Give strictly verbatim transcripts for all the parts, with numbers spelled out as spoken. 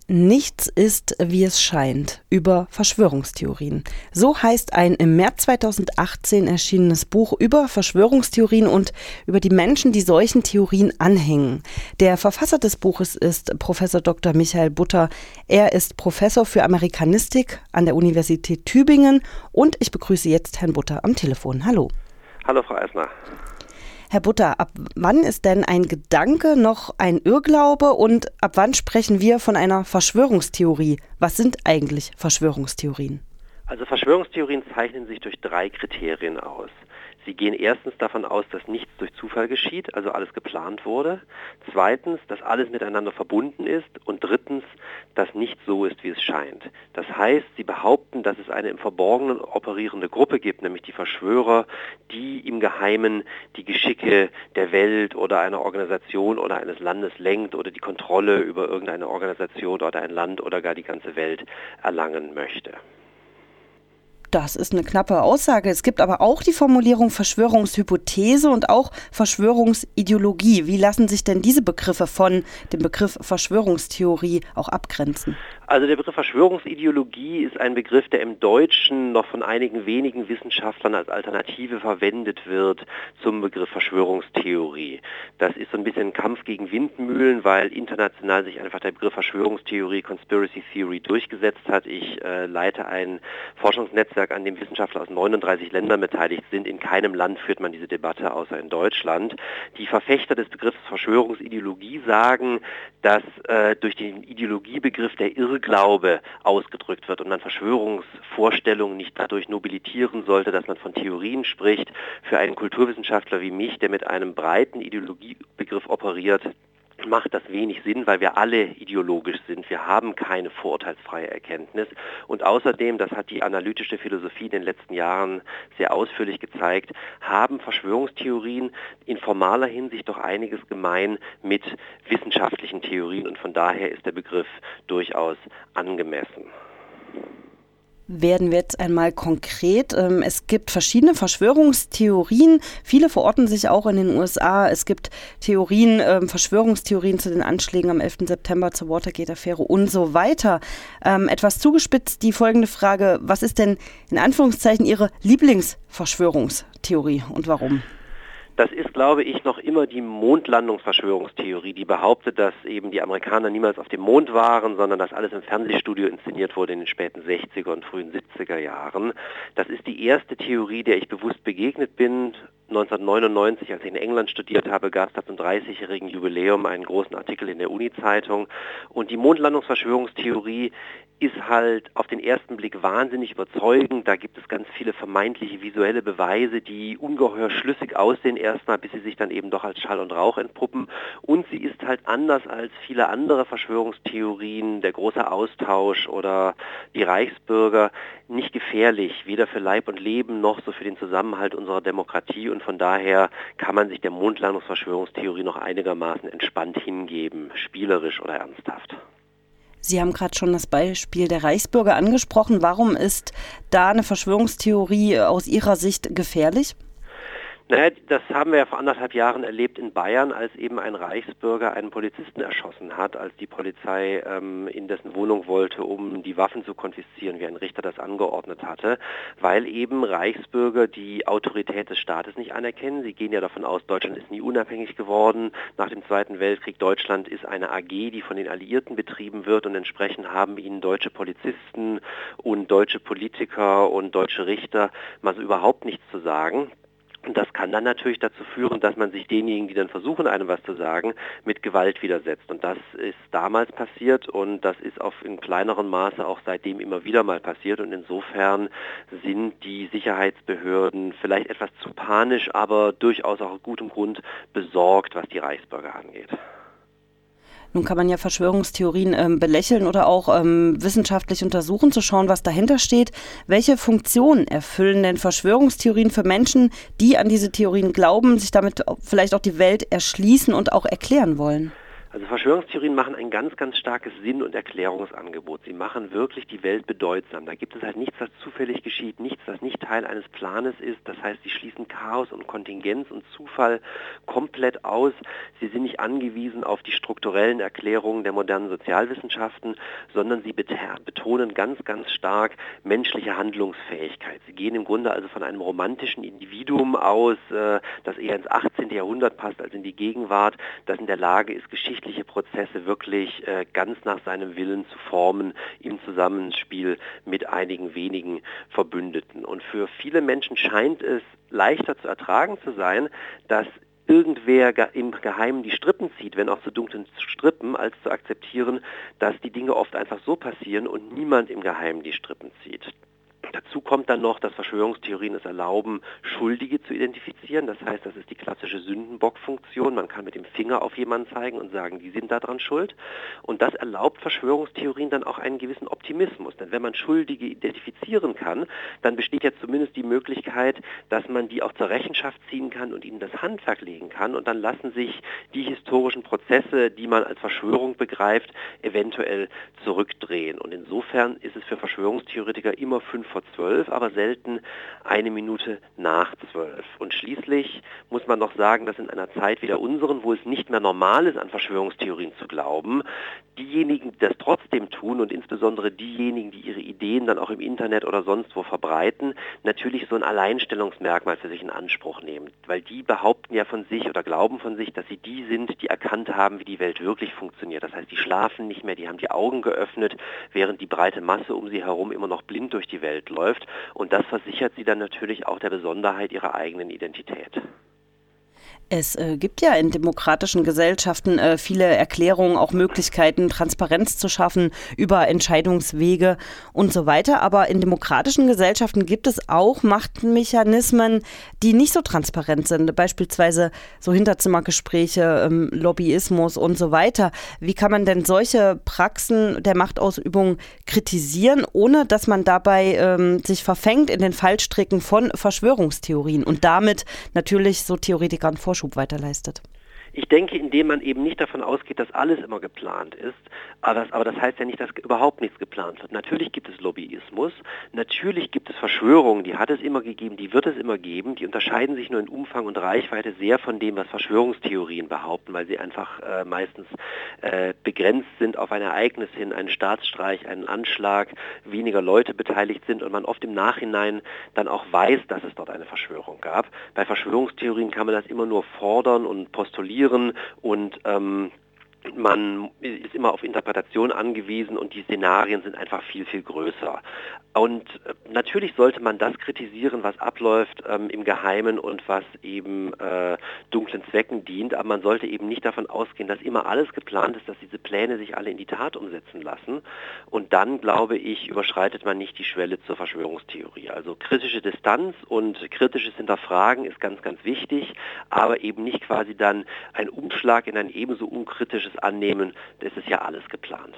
Nichts ist, wie es scheint, über Verschwörungstheorien. So heißt ein im März zweitausendachtzehn erschienenes Buch über Verschwörungstheorien und über die Menschen, die solchen Theorien anhängen. Der Verfasser des Buches ist Professor Doktor Michael Butter. Er ist Professor für Amerikanistik an der Universität Tübingen und ich begrüße jetzt Herrn Butter am Telefon. Hallo. Hallo, Frau Eisner. Herr Butter, ab wann ist denn ein Gedanke noch ein Irrglaube und ab wann sprechen wir von einer Verschwörungstheorie? Was sind eigentlich Verschwörungstheorien? Also Verschwörungstheorien zeichnen sich durch drei Kriterien aus. Sie gehen erstens davon aus, dass nichts durch Zufall geschieht, also alles geplant wurde. Zweitens, dass alles miteinander verbunden ist. Und drittens, dass nichts so ist, wie es scheint. Das heißt, sie behaupten, dass es eine im Verborgenen operierende Gruppe gibt, nämlich die Verschwörer, die im Geheimen die Geschicke der Welt oder einer Organisation oder eines Landes lenkt oder die Kontrolle über irgendeine Organisation oder ein Land oder gar die ganze Welt erlangen möchte. Das ist eine knappe Aussage. Es gibt aber auch die Formulierung Verschwörungshypothese und auch Verschwörungsideologie. Wie lassen sich denn diese Begriffe von dem Begriff Verschwörungstheorie auch abgrenzen? Also der Begriff Verschwörungsideologie ist ein Begriff, der im Deutschen noch von einigen wenigen Wissenschaftlern als Alternative verwendet wird zum Begriff Verschwörungstheorie. Das ist so ein bisschen ein Kampf gegen Windmühlen, weil international sich einfach der Begriff Verschwörungstheorie, Conspiracy Theory durchgesetzt hat. Ich äh, leite ein Forschungsnetzwerk, an dem Wissenschaftler aus neununddreißig Ländern beteiligt sind. In keinem Land führt man diese Debatte, außer in Deutschland. Die Verfechter des Begriffs Verschwörungsideologie sagen, dass äh, durch den Ideologiebegriff der Irrglaube ausgedrückt wird und man Verschwörungsvorstellungen nicht dadurch nobilitieren sollte, dass man von Theorien spricht. Für einen Kulturwissenschaftler wie mich, der mit einem breiten Ideologiebegriff operiert, macht das wenig Sinn, weil wir alle ideologisch sind. Wir haben keine vorurteilsfreie Erkenntnis. Und außerdem, das hat die analytische Philosophie in den letzten Jahren sehr ausführlich gezeigt, haben Verschwörungstheorien in formaler Hinsicht doch einiges gemein mit wissenschaftlichen Theorien und von daher ist der Begriff durchaus angemessen. Werden wir jetzt einmal konkret. Es gibt verschiedene Verschwörungstheorien. Viele verorten sich auch in den U S A. Es gibt Theorien, Verschwörungstheorien zu den Anschlägen am elften September, zur Watergate-Affäre und so weiter. Etwas zugespitzt die folgende Frage: Was ist denn in Anführungszeichen Ihre Lieblingsverschwörungstheorie und warum? Das ist, glaube ich, noch immer die Mondlandungsverschwörungstheorie, die behauptet, dass eben die Amerikaner niemals auf dem Mond waren, sondern dass alles im Fernsehstudio inszeniert wurde in den späten sechziger und frühen siebziger Jahren. Das ist die erste Theorie, der ich bewusst begegnet bin. neunzehnhundertneunundneunzig, als ich in England studiert habe, gab es da zum dreißigjährigen Jubiläum einen großen Artikel in der Uni-Zeitung. Und die Mondlandungsverschwörungstheorie ist halt auf den ersten Blick wahnsinnig überzeugend. Da gibt es ganz viele vermeintliche visuelle Beweise, die ungeheuer schlüssig aussehen erstmal, bis sie sich dann eben doch als Schall und Rauch entpuppen. Und sie ist halt anders als viele andere Verschwörungstheorien, der große Austausch oder die Reichsbürger, nicht gefährlich, weder für Leib und Leben noch so für den Zusammenhalt unserer Demokratie. Und von daher kann man sich der Mondlandungsverschwörungstheorie noch einigermaßen entspannt hingeben, spielerisch oder ernsthaft. Sie haben gerade schon das Beispiel der Reichsbürger angesprochen. Warum ist da eine Verschwörungstheorie aus Ihrer Sicht gefährlich? Naja, das haben wir ja vor anderthalb Jahren erlebt in Bayern, als eben ein Reichsbürger einen Polizisten erschossen hat, als die Polizei ähm, in dessen Wohnung wollte, um die Waffen zu konfiszieren, wie ein Richter das angeordnet hatte, weil eben Reichsbürger die Autorität des Staates nicht anerkennen. Sie gehen ja davon aus, Deutschland ist nie unabhängig geworden. Nach dem Zweiten Weltkrieg, Deutschland ist eine A G, die von den Alliierten betrieben wird und entsprechend haben ihnen deutsche Polizisten und deutsche Politiker und deutsche Richter mal so überhaupt nichts zu sagen. Und das kann dann natürlich dazu führen, dass man sich denjenigen, die dann versuchen, einem was zu sagen, mit Gewalt widersetzt. Und das ist damals passiert und das ist auf in kleinerem Maße auch seitdem immer wieder mal passiert. Und insofern sind die Sicherheitsbehörden vielleicht etwas zu panisch, aber durchaus auch aus gutem Grund besorgt, was die Reichsbürger angeht. Nun kann man ja Verschwörungstheorien ähm, belächeln oder auch ähm, wissenschaftlich untersuchen, zu schauen, was dahinter steht. Welche Funktion erfüllen denn Verschwörungstheorien für Menschen, die an diese Theorien glauben, sich damit vielleicht auch die Welt erschließen und auch erklären wollen? Also Verschwörungstheorien machen ein ganz, ganz starkes Sinn- und Erklärungsangebot. Sie machen wirklich die Welt bedeutsam. Da gibt es halt nichts, was zufällig geschieht, nichts, was nicht Teil eines Planes ist. Das heißt, sie schließen Chaos und Kontingenz und Zufall komplett aus. Sie sind nicht angewiesen auf die strukturellen Erklärungen der modernen Sozialwissenschaften, sondern sie betonen ganz, ganz stark menschliche Handlungsfähigkeit. Sie gehen im Grunde also von einem romantischen Individuum aus, das eher ins achtzehnten Jahrhundert passt als in die Gegenwart, das in der Lage ist, geschichtliche Prozesse wirklich äh, ganz nach seinem Willen zu formen, im Zusammenspiel mit einigen wenigen Verbündeten. Und für viele Menschen scheint es leichter zu ertragen zu sein, dass irgendwer im Geheimen die Strippen zieht, wenn auch zu dunklen Strippen, als zu akzeptieren, dass die Dinge oft einfach so passieren und niemand im Geheimen die Strippen zieht. Dazu kommt dann noch, dass Verschwörungstheorien es erlauben, Schuldige zu identifizieren. Das heißt, das ist die klassische Sündenbock-Funktion. Man kann mit dem Finger auf jemanden zeigen und sagen, die sind daran schuld. Und das erlaubt Verschwörungstheorien dann auch einen gewissen Optimismus. Denn wenn man Schuldige identifizieren kann, dann besteht ja zumindest die Möglichkeit, dass man die auch zur Rechenschaft ziehen kann und ihnen das Handwerk legen kann. Und dann lassen sich die historischen Prozesse, die man als Verschwörung begreift, eventuell zurückdrehen. Und insofern ist es für Verschwörungstheoretiker immer fünf vor zwölf, aber selten eine Minute nach zwölf. Und schließlich muss man noch sagen, dass in einer Zeit wie der unseren, wo es nicht mehr normal ist, an Verschwörungstheorien zu glauben, diejenigen, die das trotzdem tun und insbesondere diejenigen, die ihre Ideen dann auch im Internet oder sonst wo verbreiten, natürlich so ein Alleinstellungsmerkmal für sich in Anspruch nehmen. Weil die behaupten ja von sich oder glauben von sich, dass sie die sind, die erkannt haben, wie die Welt wirklich funktioniert. Das heißt, die schlafen nicht mehr, die haben die Augen geöffnet, während die breite Masse um sie herum immer noch blind durch die Welt läuft. Und das versichert sie dann natürlich auch der Besonderheit ihrer eigenen Identität. Es äh, gibt ja in demokratischen Gesellschaften äh, viele Erklärungen, auch Möglichkeiten, Transparenz zu schaffen über Entscheidungswege und so weiter. Aber in demokratischen Gesellschaften gibt es auch Machtmechanismen, die nicht so transparent sind. Beispielsweise so Hinterzimmergespräche, ähm, Lobbyismus und so weiter. Wie kann man denn solche Praxen der Machtausübung kritisieren, ohne dass man dabei ähm, sich verfängt in den Fallstricken von Verschwörungstheorien und damit natürlich so Theoretikern Vorschub weiterleistet? Ich denke, indem man eben nicht davon ausgeht, dass alles immer geplant ist, aber das, aber das heißt ja nicht, dass überhaupt nichts geplant wird. Natürlich gibt es Lobbyismus, natürlich gibt es Verschwörungen, die hat es immer gegeben, die wird es immer geben, die unterscheiden sich nur in Umfang und Reichweite sehr von dem, was Verschwörungstheorien behaupten, weil sie einfach äh, meistens äh, begrenzt sind auf ein Ereignis hin, einen Staatsstreich, einen Anschlag, weniger Leute beteiligt sind und man oft im Nachhinein dann auch weiß, dass es dort eine Verschwörung gab. Bei Verschwörungstheorien kann man das immer nur fordern und postulieren und ähm, man ist immer auf Interpretation angewiesen und die Szenarien sind einfach viel, viel größer. Und natürlich sollte man das kritisieren, was abläuft ähm, im Geheimen und was eben äh, dunklen Zwecken dient, aber man sollte eben nicht davon ausgehen, dass immer alles geplant ist, dass diese Pläne sich alle in die Tat umsetzen lassen. Und dann, glaube ich, überschreitet man nicht die Schwelle zur Verschwörungstheorie. Also kritische Distanz und kritisches Hinterfragen ist ganz, ganz wichtig, aber eben nicht quasi dann ein Umschlag in ein ebenso unkritisches Annehmen, das ist ja alles geplant.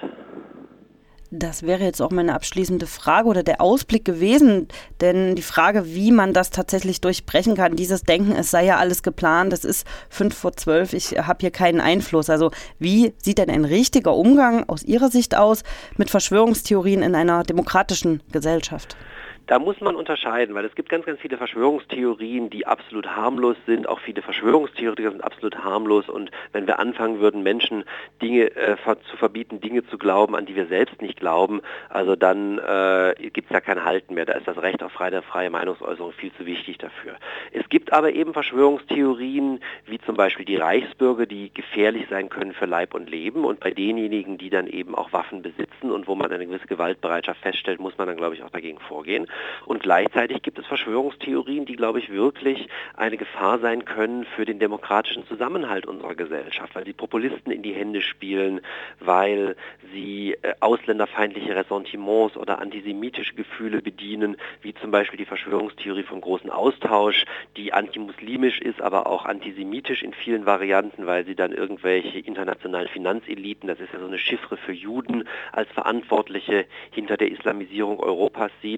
Das wäre jetzt auch meine abschließende Frage oder der Ausblick gewesen, denn die Frage, wie man das tatsächlich durchbrechen kann, dieses Denken, es sei ja alles geplant, es ist fünf vor zwölf, ich habe hier keinen Einfluss. Also wie sieht denn ein richtiger Umgang aus Ihrer Sicht aus mit Verschwörungstheorien in einer demokratischen Gesellschaft? Da muss man unterscheiden, weil es gibt ganz, ganz viele Verschwörungstheorien, die absolut harmlos sind. Auch viele Verschwörungstheoretiker sind absolut harmlos. Und wenn wir anfangen würden, Menschen Dinge äh, zu verbieten, Dinge zu glauben, an die wir selbst nicht glauben, also dann äh, gibt es ja kein Halten mehr. Da ist das Recht auf freie, freie Meinungsäußerung viel zu wichtig dafür. Es gibt aber eben Verschwörungstheorien, wie zum Beispiel die Reichsbürger, die gefährlich sein können für Leib und Leben. Und bei denjenigen, die dann eben auch Waffen besitzen und wo man eine gewisse Gewaltbereitschaft feststellt, muss man dann, glaube ich, auch dagegen vorgehen. Und gleichzeitig gibt es Verschwörungstheorien, die, glaube ich, wirklich eine Gefahr sein können für den demokratischen Zusammenhalt unserer Gesellschaft, weil sie Populisten in die Hände spielen, weil sie äh, ausländerfeindliche Ressentiments oder antisemitische Gefühle bedienen, wie zum Beispiel die Verschwörungstheorie vom großen Austausch, die antimuslimisch ist, aber auch antisemitisch in vielen Varianten, weil sie dann irgendwelche internationalen Finanzeliten, das ist ja so eine Chiffre für Juden, als Verantwortliche hinter der Islamisierung Europas sieht. Und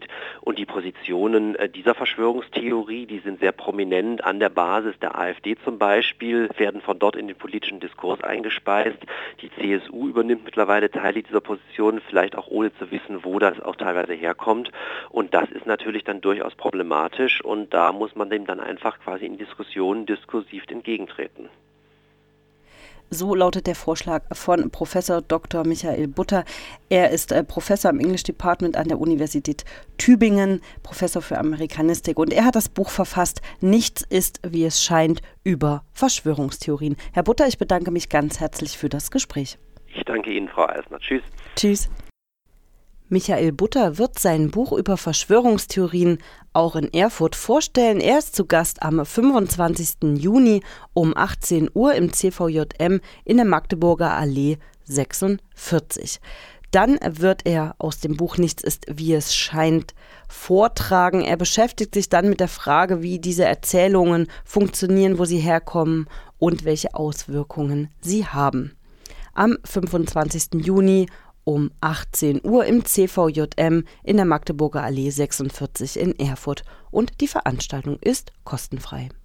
Und die Positionen äh, dieser Verschwörungstheorie, die sind sehr prominent an der Basis der AfD zum Beispiel, werden von dort in den politischen Diskurs eingespeist. Die C S U übernimmt mittlerweile Teile dieser Positionen, vielleicht auch ohne zu wissen, wo das auch teilweise herkommt. Und das ist natürlich dann durchaus problematisch und da muss man dem dann einfach quasi in Diskussionen diskursiv entgegentreten. So lautet der Vorschlag von Professor Doktor Michael Butter. Er ist äh, Professor im English Department an der Universität Tübingen, Professor für Amerikanistik. Und er hat das Buch verfasst, Nichts ist, wie es scheint, über Verschwörungstheorien. Herr Butter, ich bedanke mich ganz herzlich für das Gespräch. Ich danke Ihnen, Frau Eisner. Tschüss. Tschüss. Michael Butter wird sein Buch über Verschwörungstheorien auch in Erfurt vorstellen. Er ist zu Gast am fünfundzwanzigsten Juni um achtzehn Uhr im C V J M in der Magdeburger Allee sechsundvierzig. Dann wird er aus dem Buch Nichts ist, wie es scheint, vortragen. Er beschäftigt sich dann mit der Frage, wie diese Erzählungen funktionieren, wo sie herkommen und welche Auswirkungen sie haben. Am fünfundzwanzigsten Juni um achtzehn Uhr im C V J M in der Magdeburger Allee sechsundvierzig in Erfurt und die Veranstaltung ist kostenfrei.